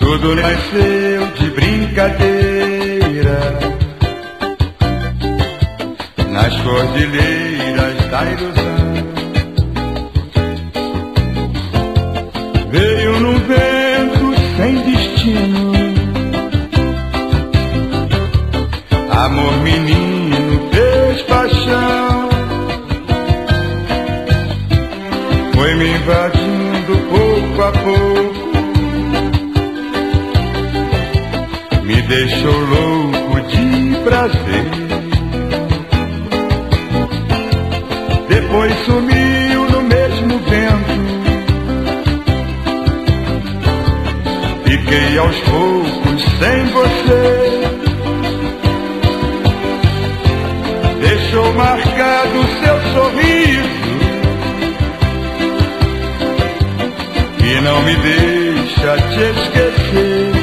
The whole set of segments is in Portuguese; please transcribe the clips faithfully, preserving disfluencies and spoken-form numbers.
Tudo nasceu de brincadeira nas cordilheiras da ilusão. Veio num vento sem destino, amor menino fez paixão, foi me invadindo pouco a pouco, me deixou louco de prazer. Depois sumiu no mesmo vento, fiquei aos poucos sem você. Deixou marcado seu sorriso e não me deixa te esquecer.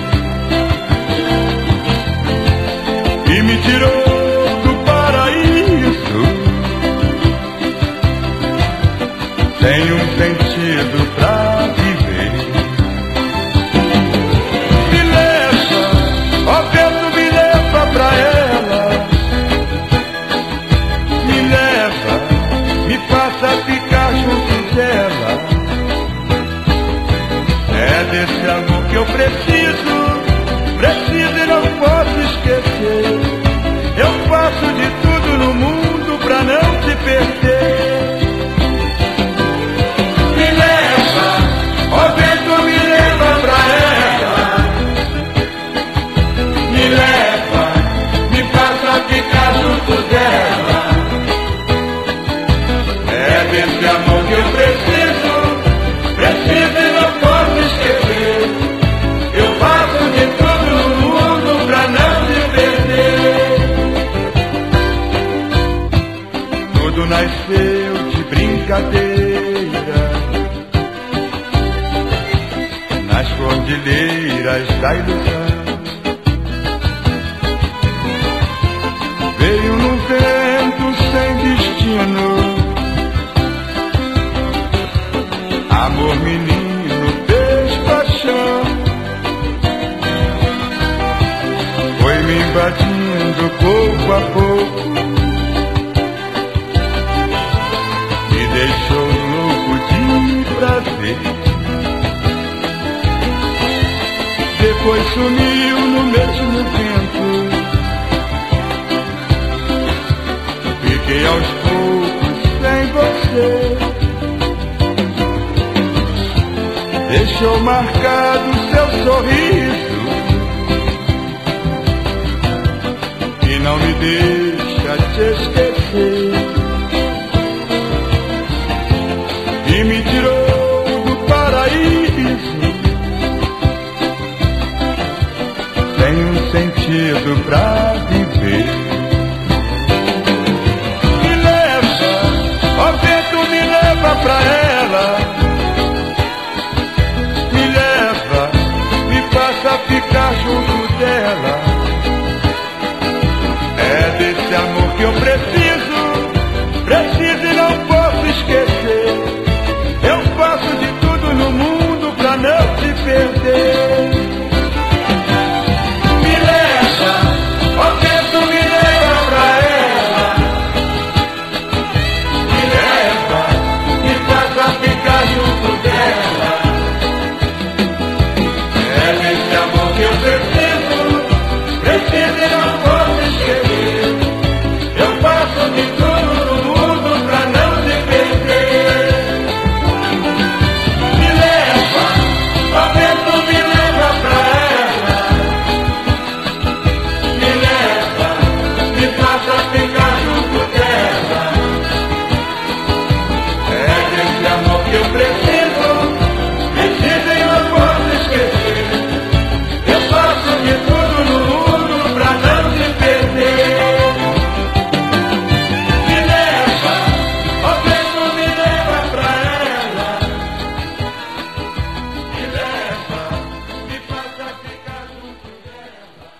E me tirou do paraíso sem um sentido pra viver. Me leva, ó vento, me leva pra ela. Me leva, me faça ficar junto dela. É desse amor que eu preciso, preciso e não posso esquecer. Eu faço de tudo no mundo pra não te perder. Me leva, ó vento, me leva pra ela. Me leva, me faça ficar junto dela. É desse amor que eu preciso, preciso e não posso esquecer. Eu faço de tudo no mundo pra não te perder. Tudo nasceu de brincadeira nas cordilheiras da ilusão. Veio no vento sem destino, amor menino fez paixão, foi me invadindo pouco a pouco, me deixou louco de prazer. Depois sumiu no mesmo vento, fiquei aos poucos sem você. Deixou marcado seu sorriso e não me deixa te esquecer. E me tirou do paraíso sem um sentido pra viver. Me leva, ó vento, me leva pra ela.